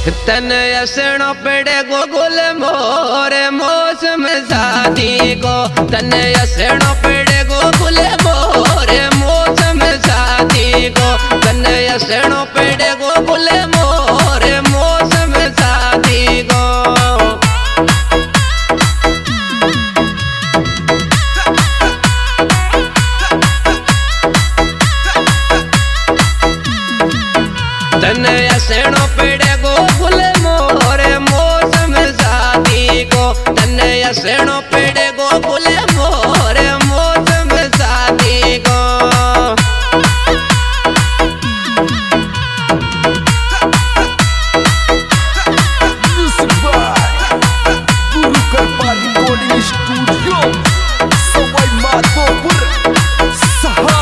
तन असणो पेड़े गोगुल मोरे मौसम शादी को तन असणो पेड़े गोगुल मोरे मौसम शादी को तन असणो पेड़े गोगुल मोरे मौसम शादी को तन असणो पेड़े गोगुल मोरे मौसम शादी को तन असणो पेड़े गोगुल मोरे मौसम शादी को Guru Karpa Recording Studio Sawai Madhopur Saha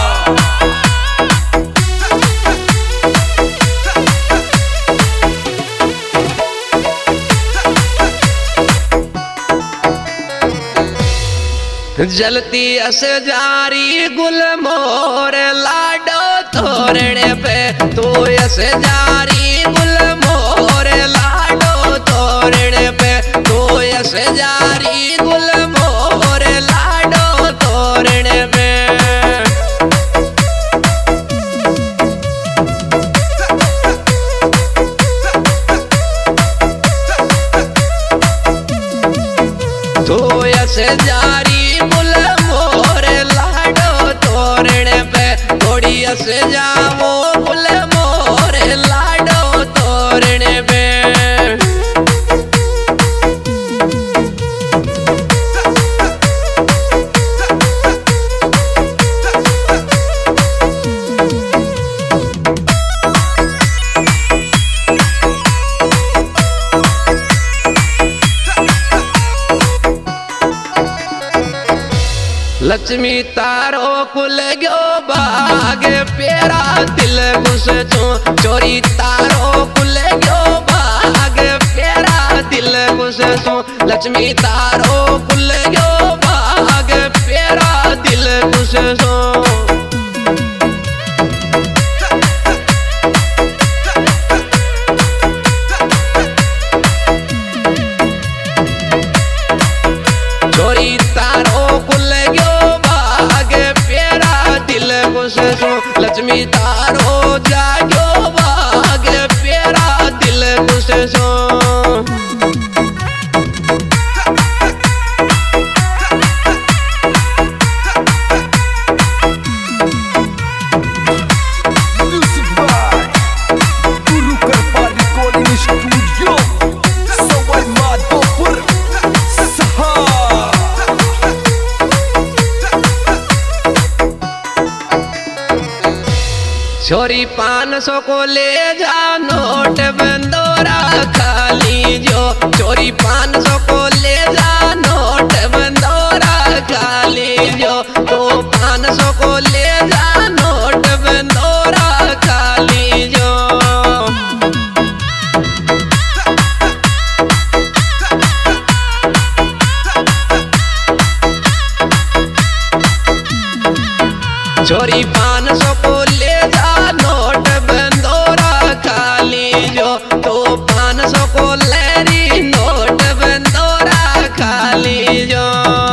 जलती अस जारी गुल मोर लाडो तोरणे पे तू अस जारी गुल मोर लाडो तोरणे पे तू अस जारी गुल मोर लाडो तोरणे पे तू अस जारी अस जावो गुल मोरे लाडो तोरणे पे लक्ष्मी तारो कुल गयो बाग प्यारा दिल घुस छो चोरी तारो कुल गयो बाग प्यारा दिल घुस छो लक्ष्मी तारो कुल गयो बाग प्यारा दिल घुस छो चोरी तारो कुल गयो लक्ष्मी तारो जागो बाग प्यारा दिल खुश सो Music by Guru Karpa Recording Studio Sawai Madhopur Saha छोरी 500 को ले जा नोट बंदोरा खाली जो छोरी 500 को ले जा नोट बंदोरा खाली जो तो 500 को ले जा नोट बंदोरा खाली जो छोरी 500 को ले जा नोट बंदोरा खाली जो तो 500 को लेरी नोट बंदोरा खाली जो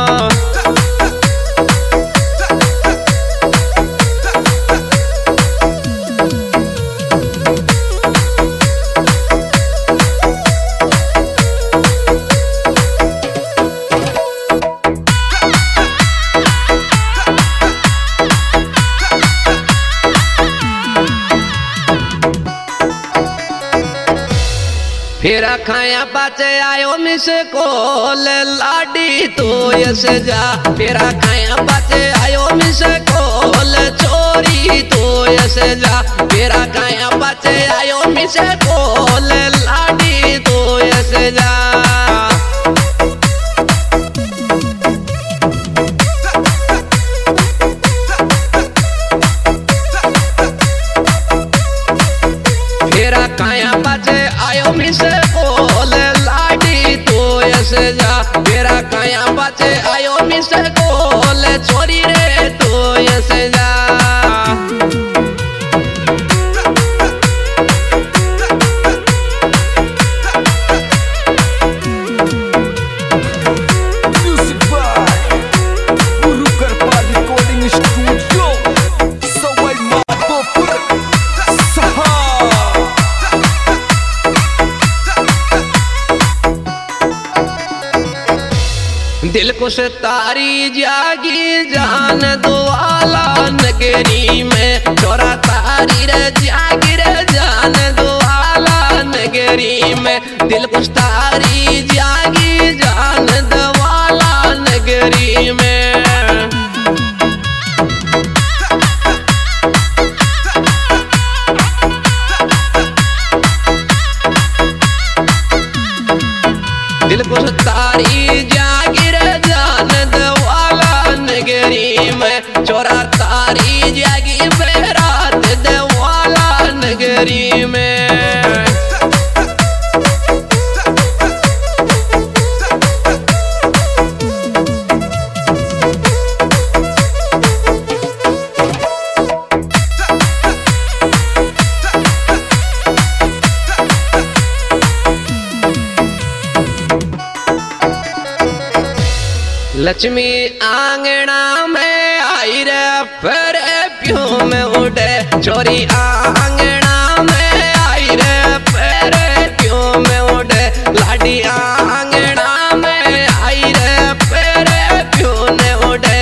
फिर खाया पाचे आयो मिस कोल लाडी तो यस जा फिर खाया पाचे आयो मिस कोल चोरी तो यस जा फिर खाया पाचे आयो मिस कोल लाडी तो यस जा फिर खाया पाचे आयो मिस कोल लाडी तो यस जा फिर खाया पाचे आयो मिस कोल चोरी रे तो यस जा को से तारी जागी जान दुआला नगरी में छोरा तारी रे जागी रे जान दुआला नगरी में दिल को तारी जागी जान दुआला नगरी में दिल को तारी जागिर जान दवाला नगरी में छोरा तारी जागी बेरात दवाला नगरी में लक्ष्मी आंगना में आई रे फिर प्यों में उड़े चोरी आंगना में आई रे फिर प्यों में उड़े लाडी आंगना में आई रे फिर प्यों में उड़े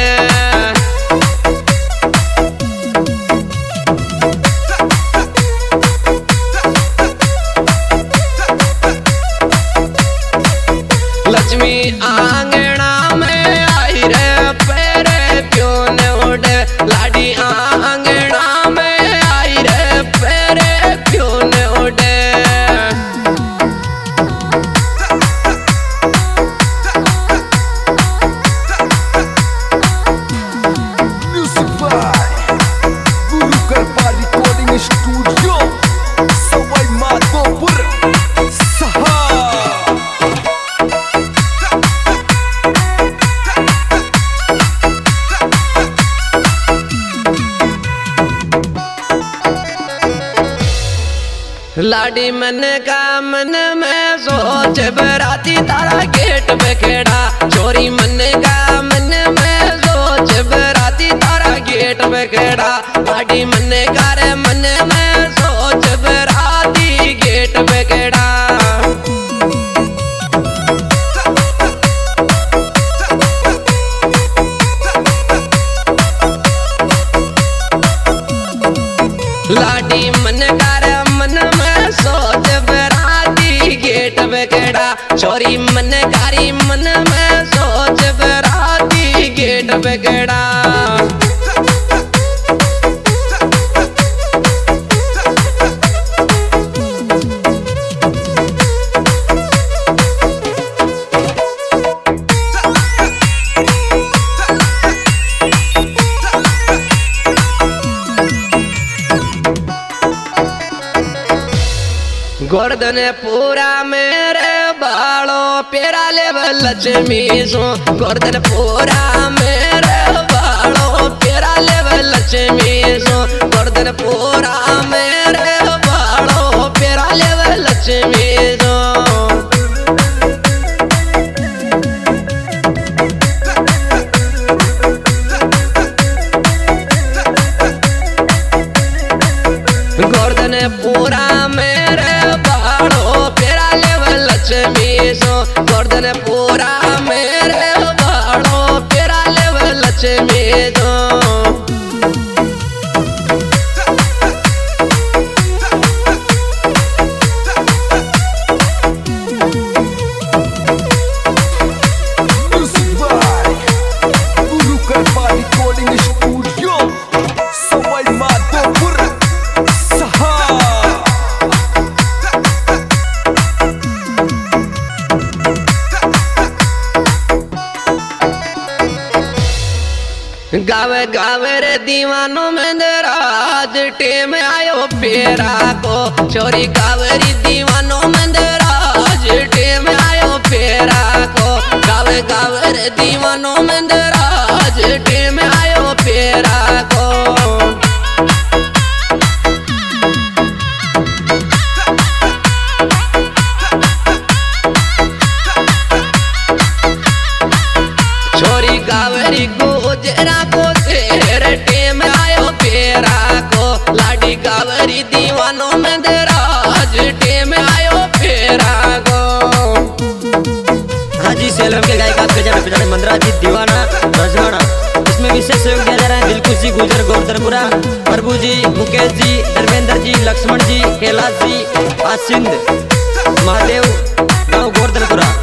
लक्ष्मी आंगना लाडी आंगना में आई रे पेरे क्यों न उड़े Music by Guru Karpa Recording Studio, Sawai Madhopur, Saha. लाडी मन का मन में सोच बराती तारा गेट पे खेड़ा चोरी मन का मन में सोच बराती तारा गेट पे खेड़ा लाडी मन का रे मन में सोच बराती गेट पे खेड़ा लाडी मन का रे मन में सोच बराती गेट पे खेड़ा चोरी मन कारी मन में सोच बराती गेट पे खेड़ा गोर्धन पूरा मेरे बालों पेरा ले लक्ष्मी सो गोर्धन पूरा मेरे बालों पेरा ले लक्ष्मी सो गोर्धन पूरा मेरे बालों पेरा ले लक्ष्मी सो गोर्धन पूरा मेरे लक्ष्मी सो गोर्धन पूरा मेरे बाड़ों पेरा ले लक्ष्मी सो Music by Guru Karpa Recording Studio, Sawai Madhopur, Saha. गावे गावे रे दीवानों में दराज टेम आयो पेरा को चोरी गावरी दीवानों में दराज टेम आयो पेरा को गावे गावे रे दीवानों में दराज टेम आयो पेरा को चोरी गावरी गुजरा को तेरे टेम आयो पेरा को लाडी गावरी दीवानों में दराज टेम आयो पेरा को आज जी सेलम के गायक आपके जाने पहचाने मंदरा जी दीवाना रजवाना। इसमें विशेष सहयोग दिया जा रहा है दिलकुश जी गुजर गोवर्धनपुरा, प्रभु जी, मुकेश जी, धर्मेंद्र जी, लक्ष्मण जी, कैलाश जी, आसिंद महादेव गाँव गोवर्धनपुरा।